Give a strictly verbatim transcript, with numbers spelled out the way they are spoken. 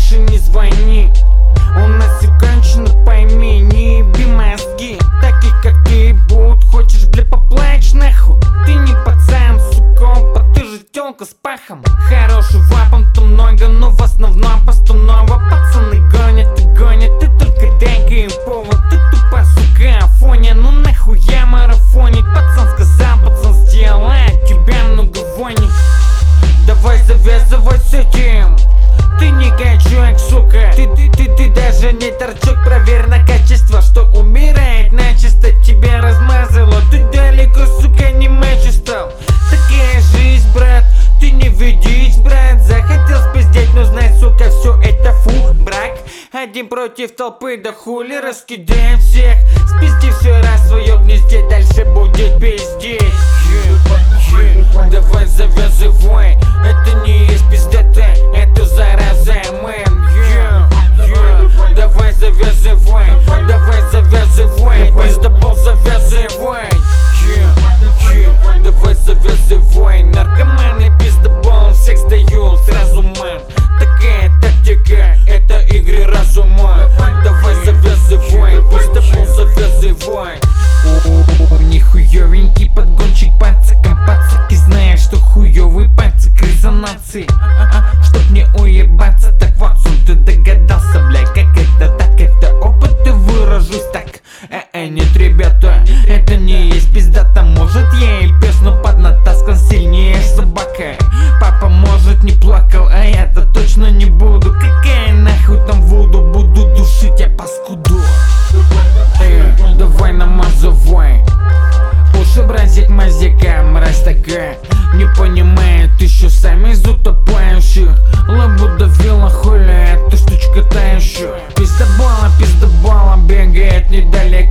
больше не звони. У нас все кончено, пойми, не еби мозги. Таких как ты будут, хочешь, бля, поплачь нахуй. Ты не пацан, сука, ты же тёлка с пахом. Хороший вапом-то много, но в основном постанова. Пацаны гонят и гонят, ты только дай-ка им повод. Ты тупо, сука, афоня, ну нахуя марафонить. Пацан сказал, пацан сделал, а от тебя много вони. Давай завязывай с этим. Ты не качок, сука. Ты, ты, ты, ты даже не торчок. Проверь на качество, что умирает начисто. Тебя размазало, ты далеко, сука, не мачо. Такая жизнь, брат, ты не ведись, брат. Захотел спиздеть, но знай, сука, все это фу, брак. Один против толпы, да хули, раскидаем всех. Спизди все раз в своем гнезде, дальше будет пиздеть. yeah, yeah. Давай завязывай, это не есть пиздата, это зараза, мэн. yeah, yeah. Давай завязывай, давай завязывай, пиздобол завязывай. yeah, yeah. Давай завязывай, наркоманы пиздобол всех сдают сразу, мэн. Такая тактика, это игры разума. Давай завязывай, пиздобол завязывай. О, нихуёвенький подгончик пацаком, пацаки знают, что хуёвый пацак резонансы. Чтоб не уебаться, так вот ты догадался, блядь, как это, так это опыт, и выражусь так. Э-э, нет, ребята, это не есть пиздата. Может я и пес, но поднатаскан сильнее собака. Папа может не плакал, а я-то точно не буду. Какая нахуй там воду, буду душить я паскуду. Эй, давай намазывай. Уши бразить мазика, мразь такая. Не понимает еще сами из утопающих. Лабуда вилла хуля, эта штучка та еще. Пиздобола, пиздобола бегает недалеко.